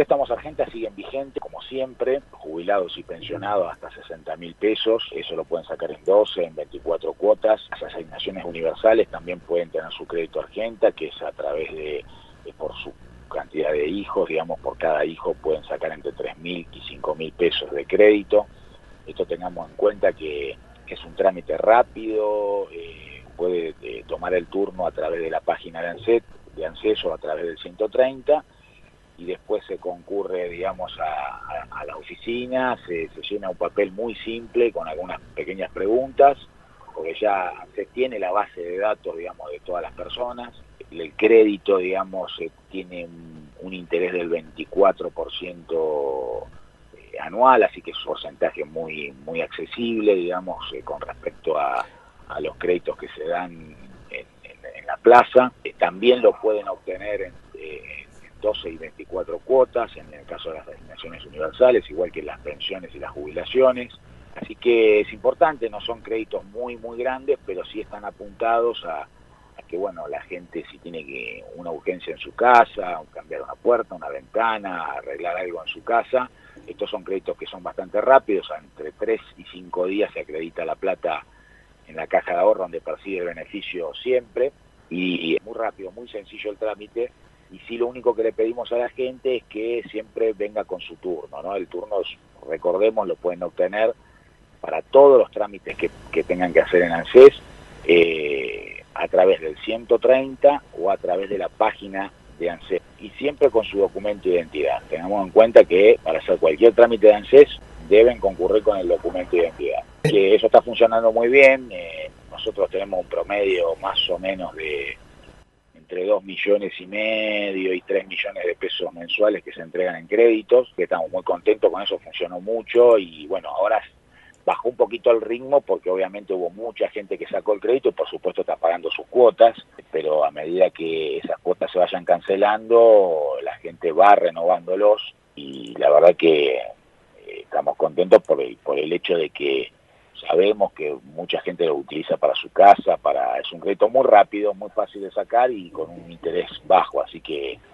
préstamos Argenta siguen vigentes, como siempre, jubilados y pensionados hasta 60.000 pesos, eso lo pueden sacar en 12, en 24 cuotas. Las asignaciones universales también pueden tener su crédito Argenta, que es a través de por su cantidad de hijos, digamos, por cada hijo pueden sacar entre 3.000 y 5.000 pesos de crédito. Esto tengamos en cuenta que es un trámite rápido, puede tomar el turno a través de la página de ANSES o a través del 130, y después se concurre, digamos, a la oficina, se llena un papel muy simple con algunas pequeñas preguntas, porque ya ANSES tiene la base de datos, digamos, de todas las personas. El crédito, digamos, tiene un interés del 24% anual, así que es un porcentaje muy accesible, digamos, con respecto a los créditos que se dan en la plaza. También lo pueden obtener en 12 y 24 cuotas, en el caso de las asignaciones universales, igual que las pensiones y las jubilaciones. Así que es importante, no son créditos muy grandes, pero sí están apuntados a que, bueno, la gente si tiene una urgencia en su casa, cambiar una puerta, una ventana, arreglar algo en su casa, estos son créditos que son bastante rápidos, entre 3 y 5 días se acredita la plata en la caja de ahorro donde percibe el beneficio siempre, y es muy rápido, muy sencillo el trámite. Y sí, lo único que le pedimos a la gente es que siempre venga con su turno, ¿no? El turno, recordemos, lo pueden obtener para todos los trámites que tengan que hacer en ANSES, a través del 130 o a través de la página de ANSES, y siempre con su documento de identidad. Tengamos en cuenta que para hacer cualquier trámite de ANSES deben concurrir con el documento de identidad. Que eso está funcionando muy bien. Nosotros tenemos un promedio más o menos de entre 2,5 millones y 3 millones de pesos mensuales que se entregan en créditos, que estamos muy contentos con eso, funcionó mucho. Y bueno, ahora bajó un poquito el ritmo porque obviamente hubo mucha gente que sacó el crédito y por supuesto está pagando sus cuotas, pero a medida que esas cuotas se vayan cancelando, la gente va renovándolos, y la verdad que estamos contentos por el hecho de que sabemos que mucha gente lo utiliza para su casa, es un crédito muy rápido, muy fácil de sacar y con un interés bajo, así que